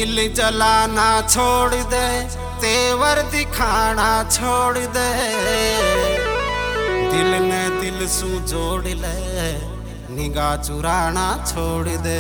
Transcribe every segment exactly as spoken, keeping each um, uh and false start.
दिल जलाना छोड़ दे, तेवर दिखाना छोड़ दे, दिल ने दिल सू जोड़ ले, निगाह चुराना छोड़ दे।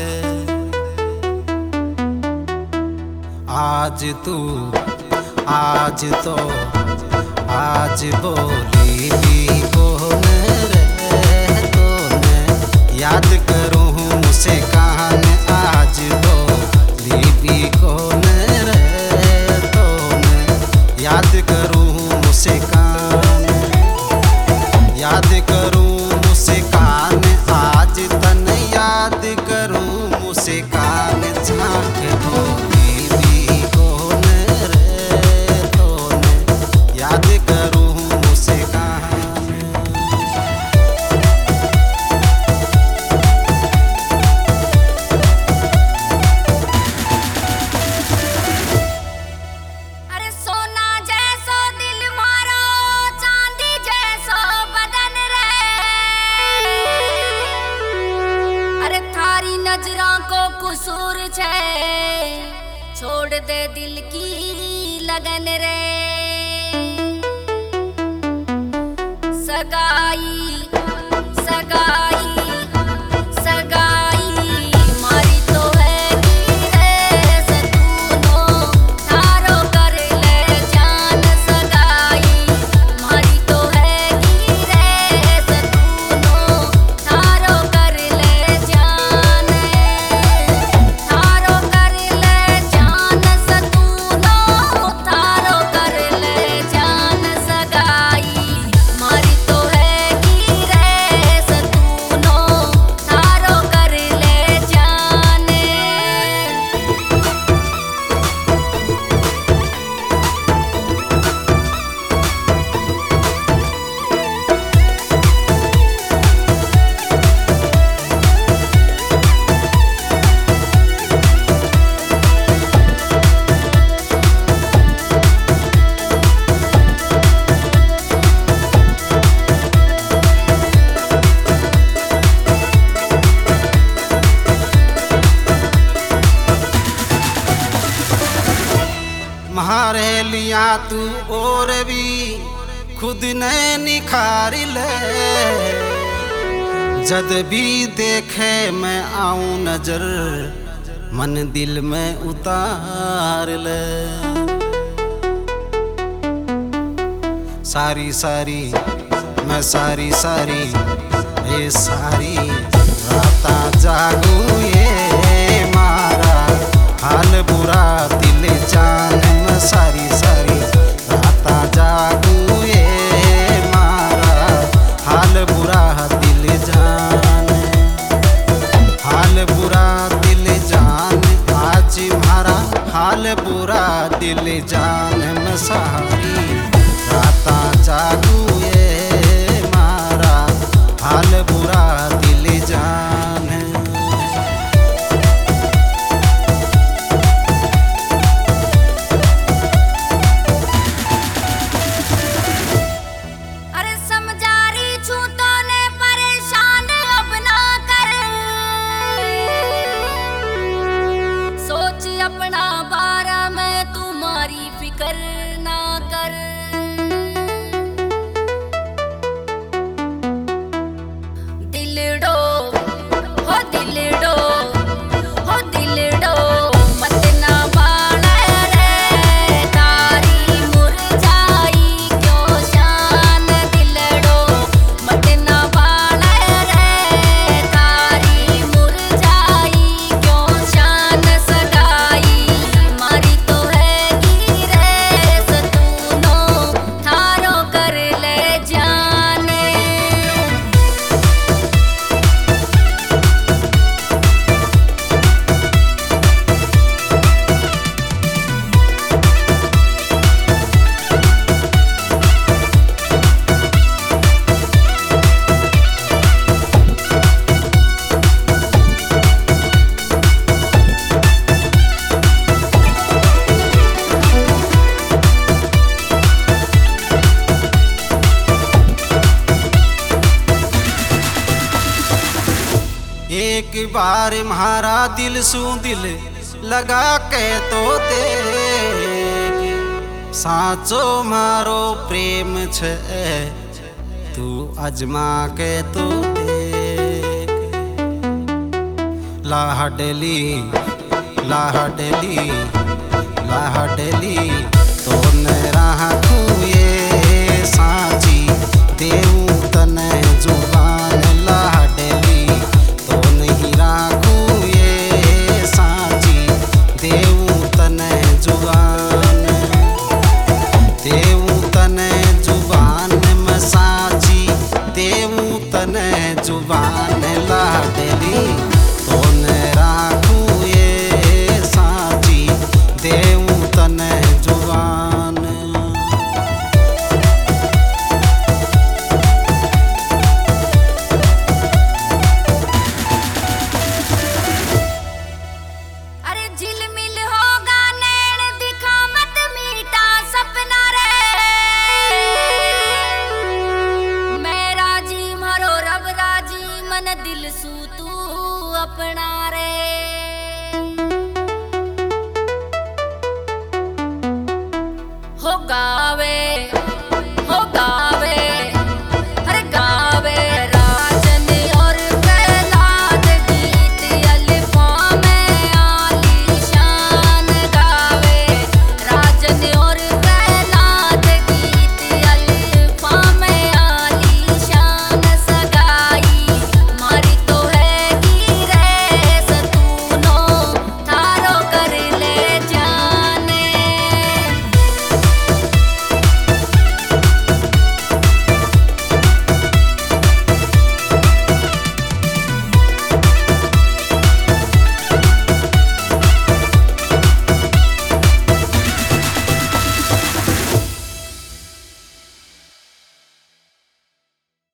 आज तू आज तो आज बोली भी कौन रे तूने, याद करूँ मुझसे कहान आज बोली भी कौन रे तूने, याद करूँ मुझसे कान, याद करूँ मुझसे कान, आज तन याद करूँ मुझसे कान, झांक बोली भी कौन रे तूने, याद करूँ मुझसे कान। अरे सोना जैसो दिल मारो, चांदी जैसो बदन रे, अरे थारी नजरों को कुसूर छे, छोड़ दे दिल की लगन रे। सगाई सगाई सगाई मारी तो है की रे सतूनो, थारो कर ले जान सगाई मारी तो है की रे सतूनो, थारो कर ले जान, थारो कर ले जान सतूनो, थारो कर ले जान सगाई मारी तो है की रे सतूनो, थारो कर ले जान। म्हारे लिया तू और भी खुद ने निखार ले, जद भी देखे मैं आऊं नजर, मन दिल में उतार ले। सारी सारी मैं सारी सारी ये सारी राता जागू, ये मारा हाल बुरा दिल जान, मैं सारी सारी राता जागू, ये मारा हाल बुरा दिल जान, हाल बुरा दिल जान, आज मारा हाल बुरा दिल जान, मैं सारी राता जागू, ये मारा हाल बुरा दिल जान। अरे समझा रही छू तो ने परेशान अब ना कर, सोच अपना बारे में तुम्हारी फिक्र ना कर। दिलडो हो दिलडो हो दिलडो मत ना बाड़ा रे, तारी मुरझाई क्यों शान, दिलडो मत ना बाड़ा रे, तारी मुरझाई क्यों शान, सगाई मारी तो है की रे सतूनो, थारो कर ले जान। एक बार म्हारा दिल सू दिल लगा के तो देख साचो मारो प्रेम छे तू अजमा के तो देख लाडली लाडली लाडली तो राखू ये साची देऊ तने जुबान लाडली तो नहीं राखू ये साची देऊ तने जुबान देऊ तने जुबान में साची देऊ तने जुबान लाडली तो राखू ये साची देऊ तने जुबान। अरे झिलमिल होगा नैन दिखा मत मीठा सपना रे मैं राजी मारो रब राजी मन दिल सू तू अपना रे हो गावे